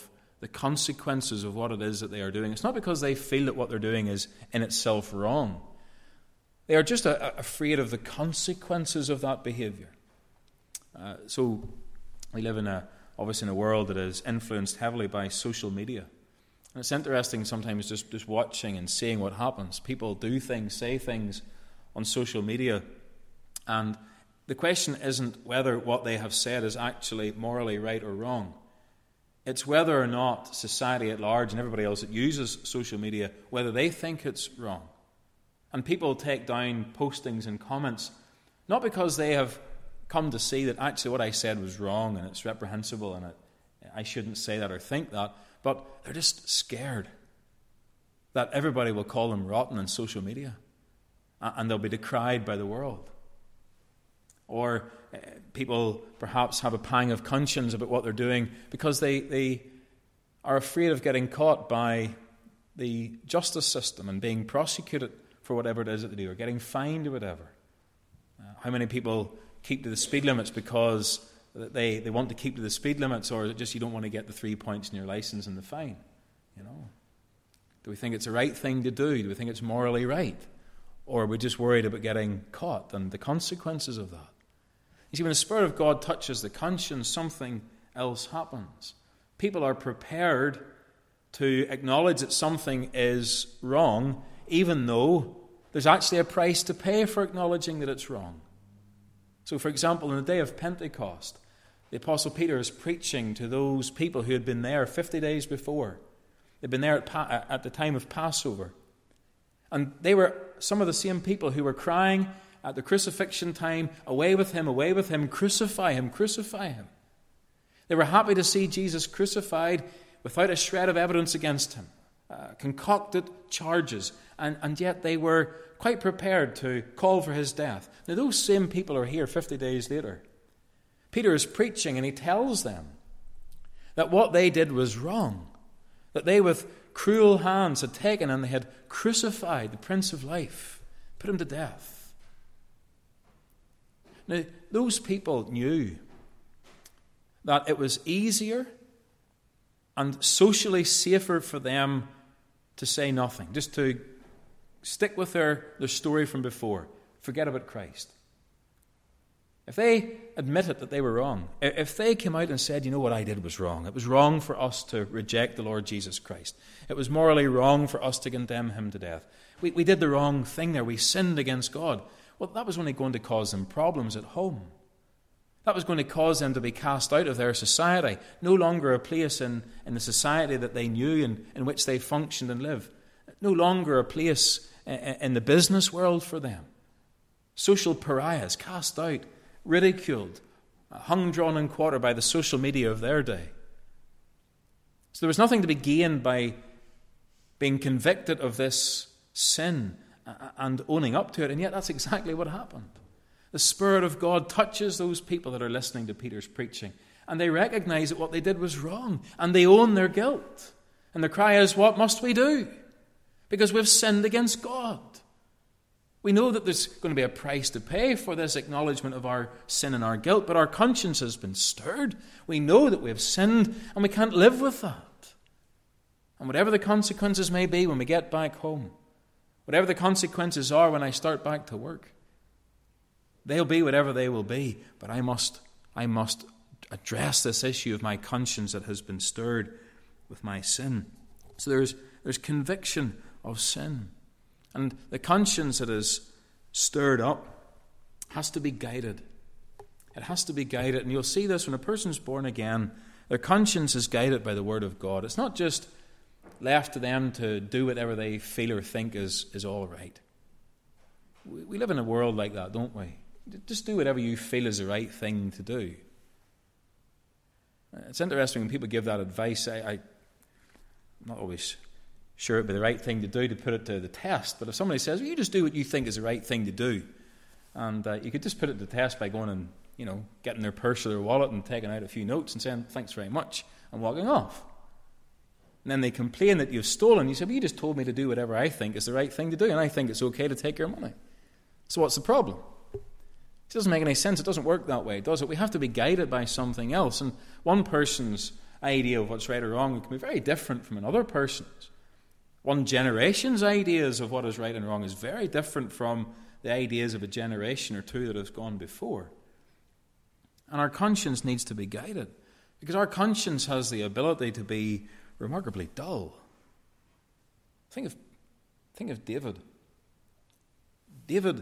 the consequences of what it is that they are doing. It's not because they feel that what they're doing is in itself wrong. They are just a, a, afraid of the consequences of that behavior. Uh, so we live in a, obviously in a world that is influenced heavily by social media. And it's interesting sometimes just, just watching and seeing what happens. People do things, say things on social media, and the question isn't whether what they have said is actually morally right or wrong. It's whether or not society at large and everybody else that uses social media, whether they think it's wrong. And people take down postings and comments, not because they have come to see that actually what I said was wrong and it's reprehensible and it, I shouldn't say that or think that, but they're just scared that everybody will call them rotten on social media and they'll be decried by the world. Or uh, people perhaps have a pang of conscience about what they're doing because they, they are afraid of getting caught by the justice system and being prosecuted for whatever it is that they do, or getting fined or whatever. Uh, how many people keep to the speed limits because they, they want to keep to the speed limits, or is it just you don't want to get the three points in your license and the fine? You know, do we think it's the right thing to do? Do we think it's morally right? Or are we just worried about getting caught and the consequences of that? You see, when the Spirit of God touches the conscience, something else happens. People are prepared to acknowledge that something is wrong, even though there's actually a price to pay for acknowledging that it's wrong. So, for example, on the day of Pentecost, the Apostle Peter is preaching to those people who had been there fifty days before. They'd been there at, pa- at the time of Passover. And they were some of the same people who were crying at the crucifixion time, away with him, away with him, crucify him, crucify him. They were happy to see Jesus crucified without a shred of evidence against him, uh, concocted charges, and, and yet they were quite prepared to call for his death. Now those same people are here fifty days later. Peter is preaching and he tells them that what they did was wrong, that they with cruel hands had taken and they had crucified the Prince of Life, put him to death. Now, those people knew that it was easier and socially safer for them to say nothing, just to stick with their, their story from before, forget about Christ. If they admitted that they were wrong, if they came out and said, you know what I did was wrong, it was wrong for us to reject the Lord Jesus Christ, it was morally wrong for us to condemn him to death, we, we did the wrong thing there, we sinned against God, well, that was only going to cause them problems at home. That was going to cause them to be cast out of their society, no longer a place in, in the society that they knew and in which they functioned and lived, no longer a place in, in the business world for them. Social pariahs, cast out, ridiculed, hung, drawn, and quartered by the social media of their day. So there was nothing to be gained by being convicted of this sin and owning up to it, and yet that's exactly what happened. The Spirit of God touches those people that are listening to Peter's preaching, and they recognize that what they did was wrong, and they own their guilt. And the cry is, what must we do? Because we've sinned against God. We know that there's going to be a price to pay for this acknowledgement of our sin and our guilt, but our conscience has been stirred. We know that we have sinned, and we can't live with that. And whatever the consequences may be when we get back home, whatever the consequences are when I start back to work, they'll be whatever they will be, but I must, I must address this issue of my conscience that has been stirred with my sin. So there's, there's conviction of sin. And the conscience that is stirred up has to be guided. It has to be guided. And you'll see this when a person's born again, their conscience is guided by the Word of God. It's not just left to them to do whatever they feel or think is, is all right. We, we live in a world like that, don't we? Just do whatever you feel is the right thing to do. It's interesting when people give that advice. I, I'm not always sure it'd be the right thing to do to put it to the test, but if somebody says, well, you just do what you think is the right thing to do, and uh, you could just put it to the test by going and, you know, getting their purse or their wallet and taking out a few notes and saying, thanks very much, and walking off. And then they complain that you've stolen. You say, well, you just told me to do whatever I think is the right thing to do, and I think it's okay to take your money. So what's the problem? It doesn't make any sense. It doesn't work that way, does it? We have to be guided by something else. And one person's idea of what's right or wrong can be very different from another person's. One generation's ideas of what is right and wrong is very different from the ideas of a generation or two that has gone before. And our conscience needs to be guided, because our conscience has the ability to be remarkably dull. Think of, think of David. David,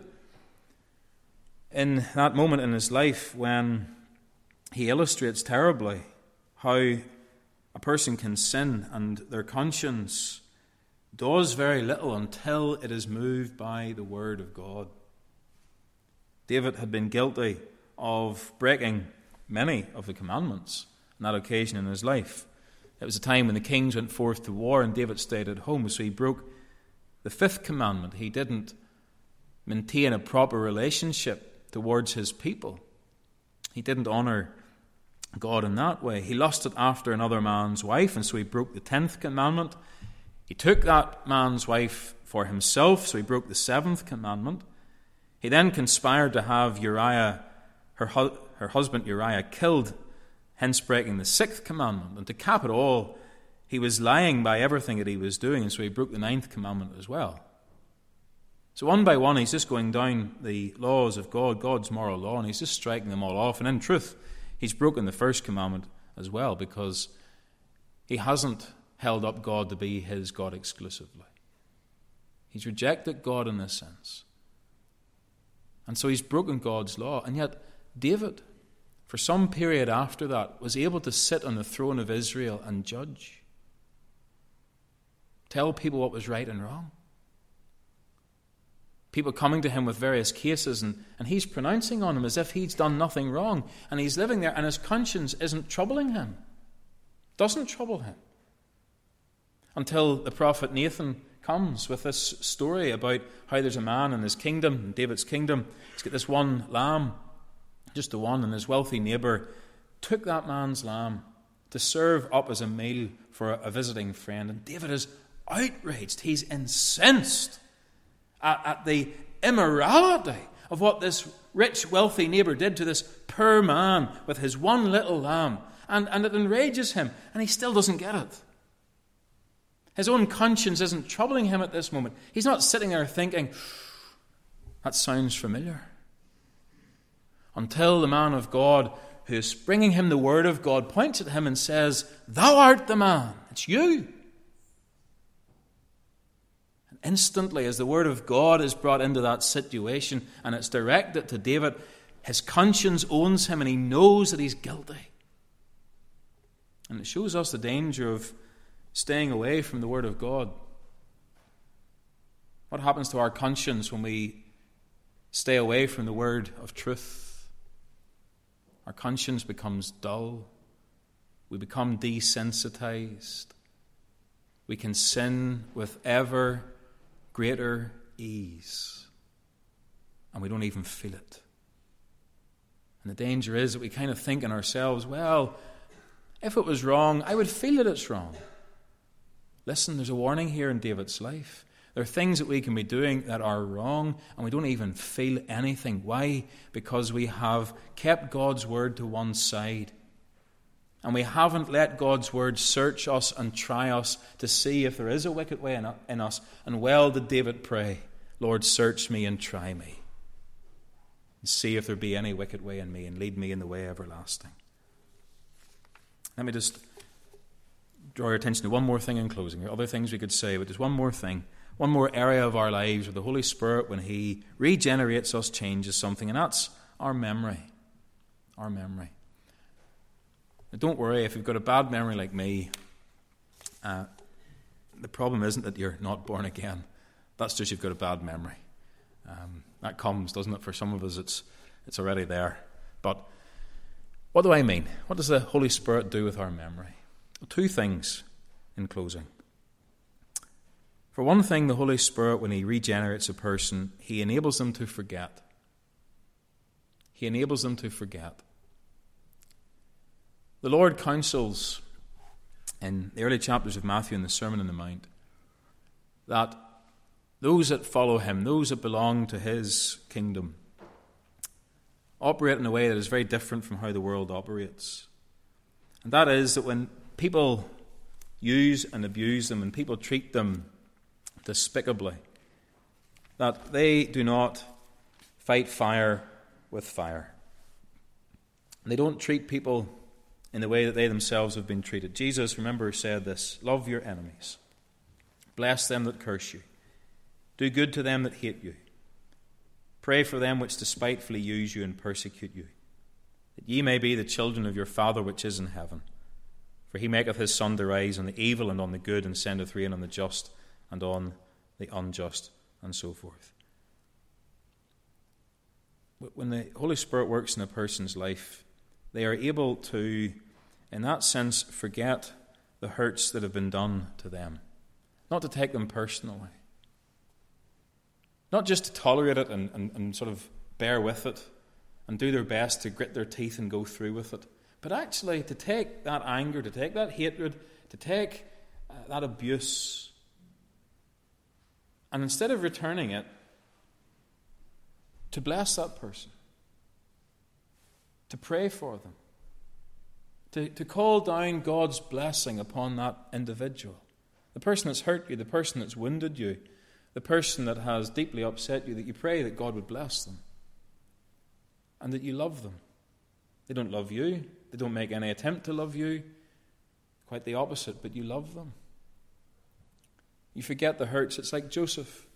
in that moment in his life when he illustrates terribly how a person can sin and their conscience does very little until it is moved by the word of God. David had been guilty of breaking many of the commandments on that occasion in his life. It was a time when the kings went forth to war and David stayed at home, so he broke the fifth commandment. He didn't maintain a proper relationship towards his people. He didn't honour God in that way. He lusted after another man's wife, and so he broke the tenth commandment. He took that man's wife for himself, so he broke the seventh commandment. He then conspired to have Uriah, her, hu- her husband Uriah, killed, hence breaking the sixth commandment. And to cap it all, he was lying by everything that he was doing, and so he broke the ninth commandment as well. So one by one, he's just going down the laws of God, God's moral law, and he's just striking them all off. And in truth, he's broken the first commandment as well, because he hasn't held up God to be his God exclusively. He's rejected God in this sense. And so he's broken God's law. And yet David, for some period after that, was able to sit on the throne of Israel and judge. Tell people what was right and wrong. People coming to him with various cases, and, and he's pronouncing on them as if he's done nothing wrong. And he's living there, and his conscience isn't troubling him. Doesn't trouble him. Until the prophet Nathan comes with this story about how there's a man in his kingdom, in David's kingdom. He's got this one lamb, just the one, and his wealthy neighbour took that man's lamb to serve up as a meal for a visiting friend. And David is outraged. He's incensed at, at the immorality of what this rich, wealthy neighbour did to this poor man with his one little lamb. And, and it enrages him, and he still doesn't get it. His own conscience isn't troubling him at this moment. He's not sitting there thinking, that sounds familiar. Until the man of God, who is bringing him the word of God, points at him and says, "Thou art the man. It's you." And instantly, as the word of God is brought into that situation and it's directed to David, his conscience owns him and he knows that he's guilty. And it shows us the danger of staying away from the word of God. What happens to our conscience when we stay away from the word of truth? Our conscience becomes dull. We become desensitized. We can sin with ever greater ease. And we don't even feel it. And the danger is that we kind of think in ourselves, well, if it was wrong, I would feel that it's wrong. Listen, there's a warning here in David's life. There are things that we can be doing that are wrong, and we don't even feel anything. Why? Because we have kept God's word to one side. And we haven't let God's word search us and try us to see if there is a wicked way in us. And well did David pray, "Lord, search me and try me, and see if there be any wicked way in me, and lead me in the way everlasting." Let me just draw your attention to one more thing in closing. There are other things we could say, but there's one more thing, one more area of our lives where the Holy Spirit, when he regenerates us, changes something, and that's our memory. Our memory. Now, don't worry, if you've got a bad memory like me, uh, the problem isn't that you're not born again. That's just you've got a bad memory. Um, that comes, doesn't it? For some of us, it's it's already there. But what do I mean? What does the Holy Spirit do with our memory? Well, two things in closing. For one thing, the Holy Spirit, when he regenerates a person, he enables them to forget. He enables them to forget. The Lord counsels in the early chapters of Matthew in the Sermon on the Mount that those that follow him, those that belong to his kingdom, operate in a way that is very different from how the world operates. And that is that when people use and abuse them and people treat them despicably, that they do not fight fire with fire. They don't treat people in the way that they themselves have been treated. Jesus, remember, said this: love your enemies, bless them that curse you, do good to them that hate you, pray for them which despitefully use you and persecute you, that ye may be the children of your Father which is in heaven. For he maketh his sun to rise on the evil and on the good, and sendeth rain on the just and on the unjust, and so forth. When the Holy Spirit works in a person's life, they are able to, in that sense, forget the hurts that have been done to them. Not to take them personally. Not just to tolerate it and, and, and sort of bear with it and do their best to grit their teeth and go through with it, but actually to take that anger, to take that hatred, to take uh, that abuse, and instead of returning it, to bless that person, to pray for them, to, to call down God's blessing upon that individual. The person that's hurt you, the person that's wounded you, the person that has deeply upset you, that you pray that God would bless them and that you love them. They don't love you. They don't make any attempt to love you. Quite the opposite, but you love them. You forget the hurts. It's like Joseph.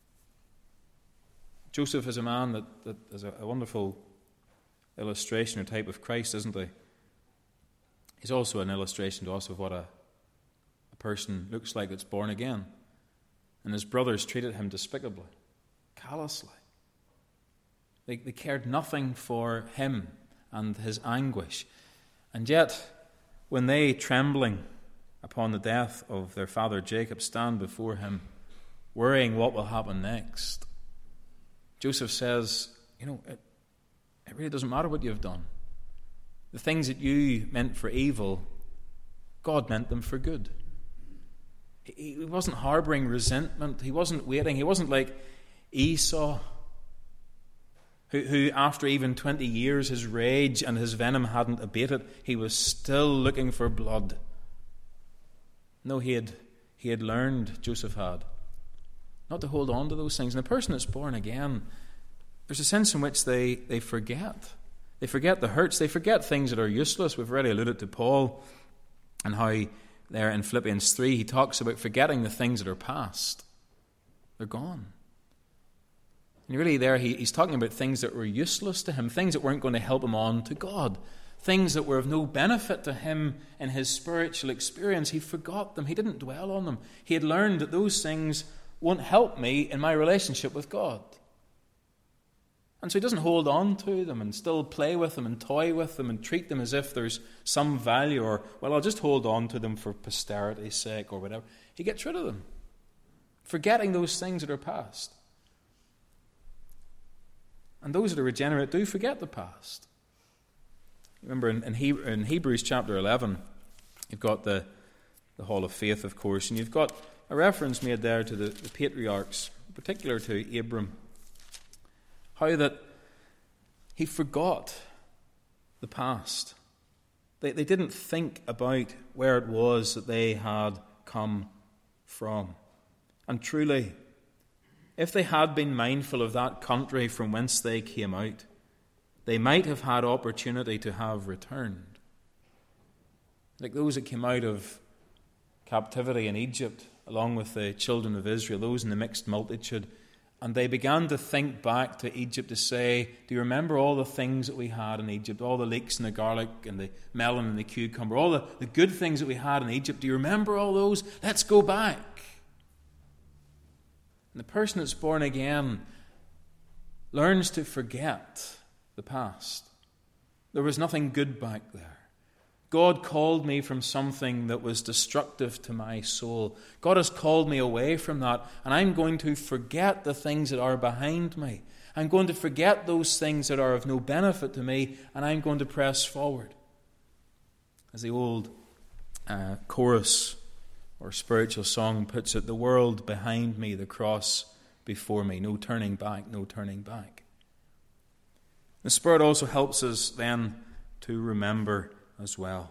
Joseph is a man that, that is a, a wonderful illustration or type of Christ, isn't he? He's also an illustration to us of what a, a person looks like that's born again. And his brothers treated him despicably, callously. They, they cared nothing for him and his anguish. And yet, when they, trembling upon the death of their father Jacob, stand before him, worrying what will happen next, Joseph says, you know, it, it really doesn't matter what you've done. The things that you meant for evil, God meant them for good. He, he wasn't harboring resentment. He wasn't waiting. He wasn't like Esau, who, who after even twenty years, his rage and his venom hadn't abated. He was still looking for blood. No, he had, he had learned, Joseph had, not to hold on to those things. And the person that's born again, there's a sense in which they, they forget. They forget the hurts. They forget things that are useless. We've already alluded to Paul and how there in Philippians three he talks about forgetting the things that are past. They're gone. And really there he, he's talking about things that were useless to him, things that weren't going to help him on to God, things that were of no benefit to him in his spiritual experience. He forgot them. He didn't dwell on them. He had learned that those things won't help me in my relationship with God. And so he doesn't hold on to them and still play with them and toy with them and treat them as if there's some value or, well, I'll just hold on to them for posterity's sake or whatever. He gets rid of them, forgetting those things that are past. And those that are regenerate do forget the past. Remember in, in, he, in Hebrews chapter eleven, you've got the, the Hall of Faith, of course, and you've got a reference made there to the, the patriarchs, in particular to Abram. How that he forgot the past. They, they didn't think about where it was that they had come from. And truly, if they had been mindful of that country from whence they came out, they might have had opportunity to have returned. Like those that came out of captivity in Egypt, along with the children of Israel, those in the mixed multitude, and they began to think back to Egypt to say, do you remember all the things that we had in Egypt, all the leeks and the garlic and the melon and the cucumber, all the, the good things that we had in Egypt? Do you remember all those? Let's go back. And the person that's born again learns to forget the past. There was nothing good back there. God called me from something that was destructive to my soul. God has called me away from that, and I'm going to forget the things that are behind me. I'm going to forget those things that are of no benefit to me, and I'm going to press forward. As the old uh, chorus or spiritual song puts it, the world behind me, the cross before me. No turning back, no turning back. The Spirit also helps us then to remember as well.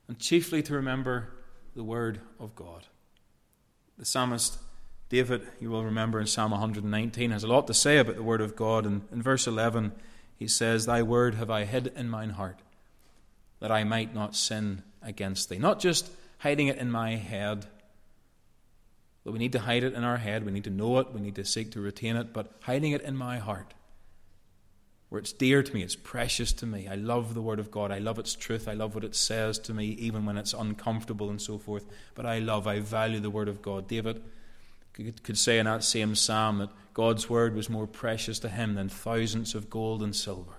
and chiefly to remember the Word of God. The psalmist David, you will remember in Psalm one nineteen, has a lot to say about the Word of God. And in verse eleven, he says, "Thy word have I hid in mine heart, that I might not sin against thee." Not just hiding it in my head, but we need to hide it in our head. We need to know it. We need to seek to retain it. But hiding it in my heart, where it's dear to me, it's precious to me. I love the Word of God. I love its truth. I love what it says to me, even when it's uncomfortable and so forth. But I love, I value the Word of God. David could say in that same psalm that God's Word was more precious to him than thousands of gold and silver.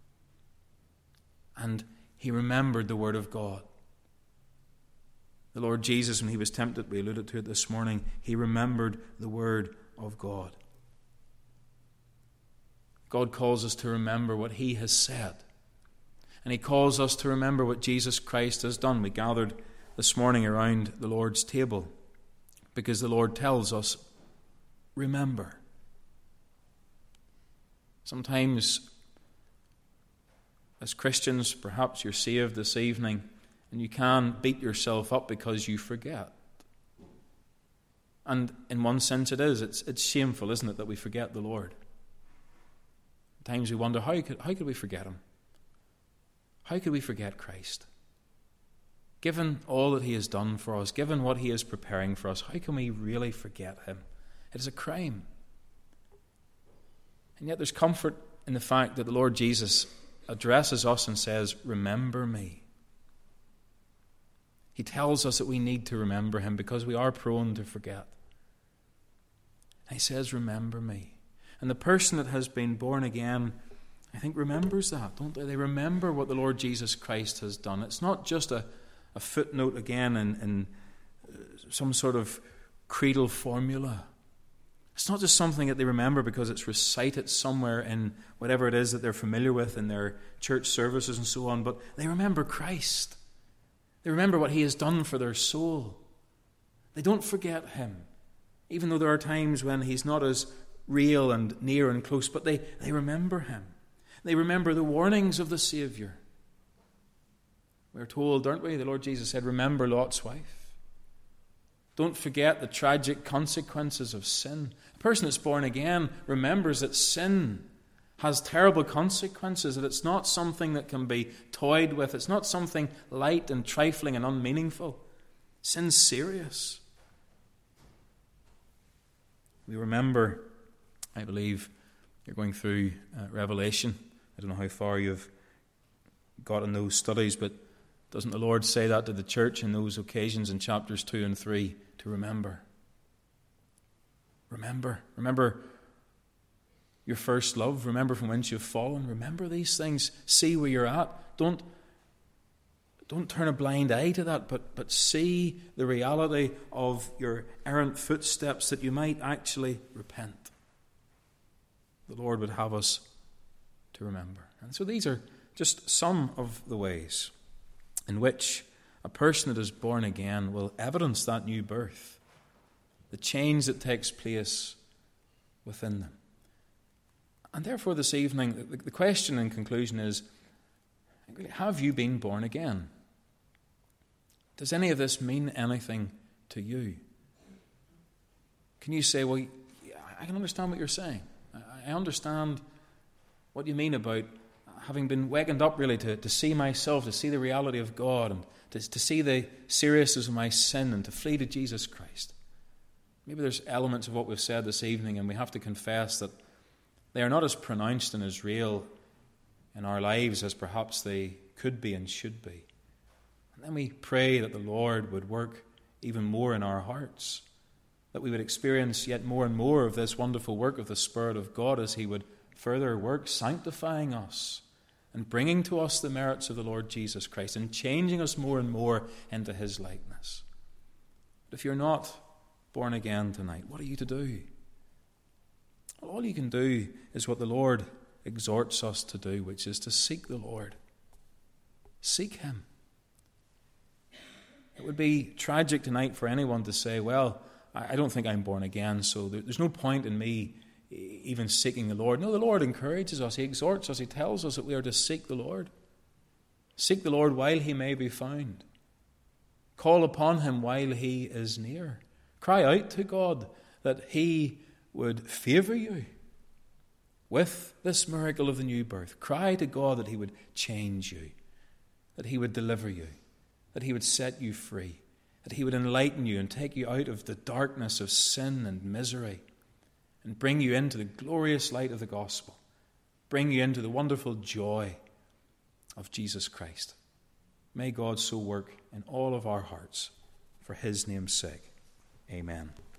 And he remembered the Word of God. The Lord Jesus, when he was tempted, we alluded to it this morning, he remembered the Word of God. God calls us to remember what he has said. And he calls us to remember what Jesus Christ has done. We gathered this morning around the Lord's table because the Lord tells us, remember. Sometimes, as Christians, perhaps you're saved this evening and you can beat yourself up because you forget. And in one sense it is. It's, it's shameful, isn't it, that we forget the Lord. At times we wonder, how could, how could we forget him? How could we forget Christ? Given all that he has done for us, given what he is preparing for us, how can we really forget him? It is a crime. And yet there's comfort in the fact that the Lord Jesus addresses us and says, remember me. He tells us that we need to remember him because we are prone to forget. And he says, remember me. And the person that has been born again, I think, remembers that, don't they? They remember what the Lord Jesus Christ has done. It's not just a, a footnote again in, in some sort of creedal formula. It's not just something that they remember because it's recited somewhere in whatever it is that they're familiar with in their church services and so on, but they remember Christ. They remember what he has done for their soul. They don't forget him, even though there are times when he's not as real and near and close, but they, they remember him. They remember the warnings of the Savior. We're told, aren't we? The Lord Jesus said, remember Lot's wife. Don't forget the tragic consequences of sin. A person that's born again remembers that sin has terrible consequences, that it's not something that can be toyed with. It's not something light and trifling and unmeaningful. Sin's serious. We remember, I believe, you're going through uh, Revelation. I don't know how far you've got in those studies, but doesn't the Lord say that to the church in those occasions in chapters two and three to remember? Remember. Remember your first love. Remember from whence you've fallen. Remember these things. See where you're at. Don't, don't turn a blind eye to that, but, but see the reality of your errant footsteps that you might actually repent. The Lord would have us to remember. And so these are just some of the ways in which a person that is born again will evidence that new birth, the change that takes place within them. And therefore this evening, the, the question in conclusion is, have you been born again? Does any of this mean anything to you? Can you say, well, I can understand what you're saying. I understand what you mean about having been wakened up really to, to see myself, to see the reality of God, and to, to see the seriousness of my sin and to flee to Jesus Christ. Maybe there's elements of what we've said this evening, and we have to confess that they are not as pronounced and as real in our lives as perhaps they could be and should be. And then we pray that the Lord would work even more in our hearts, that we would experience yet more and more of this wonderful work of the Spirit of God as he would further work sanctifying us and bringing to us the merits of the Lord Jesus Christ and changing us more and more into his likeness. But if you're not born again tonight, what are you to do? Well, all you can do is what the Lord exhorts us to do, which is to seek the Lord. Seek him. It would be tragic tonight for anyone to say, well, I don't think I'm born again, so there's no point in me even seeking the Lord. No, the Lord encourages us. He exhorts us. He tells us that we are to seek the Lord. Seek the Lord while he may be found. Call upon him while he is near. Cry out to God that he would favour you with this miracle of the new birth. Cry to God that he would change you, that he would deliver you, that he would set you free, that he would enlighten you and take you out of the darkness of sin and misery and bring you into the glorious light of the gospel, bring you into the wonderful joy of Jesus Christ. May God so work in all of our hearts for his name's sake. Amen.